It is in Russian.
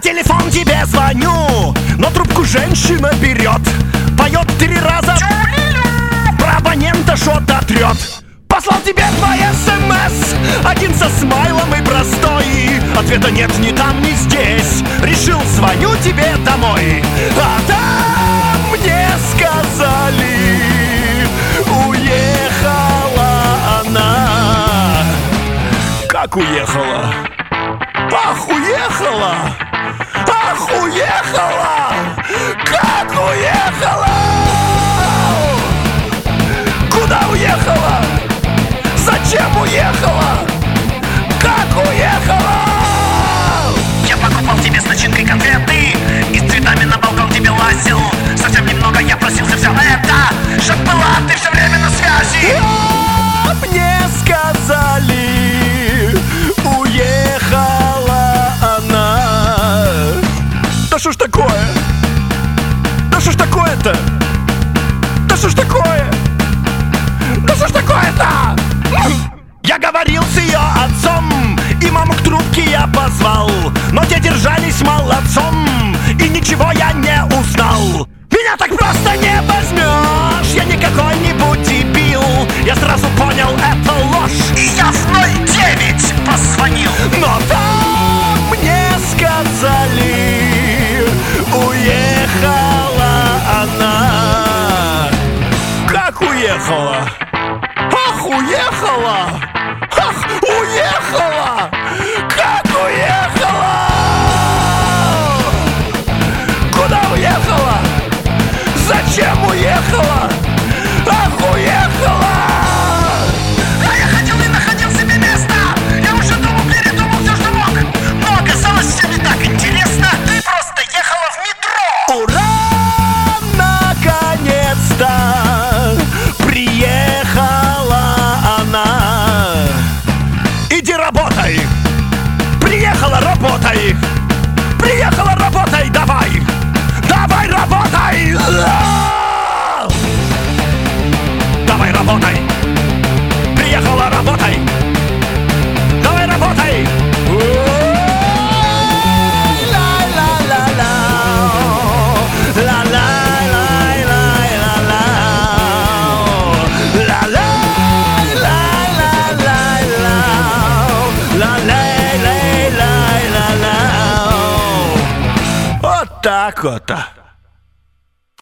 телефон тебе звоню, но трубку женщина берет. Поет 3 раза про абонента, что-то трет. Послал тебе 2 СМС, один со смайлом и простой. Ответа нет ни там, ни здесь. Решил, звоню тебе домой. А там мне сказали, уехала она. Как уехала? Ах, уехала! Ах, уехала! Как уехала! Куда уехала? Зачем уехала? Как уехала? Я покупал тебе с начинкой конфеты и с цветами на балкон тебе лазил. Совсем немного я просил за все это, чтоб была ты все время на связи. А мне сказали, уехала она. Да что ж такое? Да что ж такое-то? Да что ж такое? Да что ж такое-то? Я говорил с ее отцом, и маму к трубке я позвал, но те держались молодцом, и ничего я не узнал. Меня так просто не возьмешь, я не какой-нибудь дебил. Я сразу понял, это ложь, И я в 09 позвонил. но там мне сказали, уехала она. Как уехала? Ах, уехала! Ах, уехала! Как уехала! Куда уехала? Зачем уехала? Ах, уехала! А я ходил и находил себе место. Я уже думал, передумал все, что мог. Но оказалось, все не так интересно. Ты просто ехала в метро. Ура! Наконец-то приехала она. Иди работай! Приехала, работай! Приехала, работай, давай! Давай, работай! Давай, работай! Приехала, работай! Давай, работай! Ла-ла-ла-ла. Ла-ла-ла-ла-ла-ла. Ла-ла-ла-ла-ла-ла. Ла-ла-ла-ла-ла-ла. Вот так вот.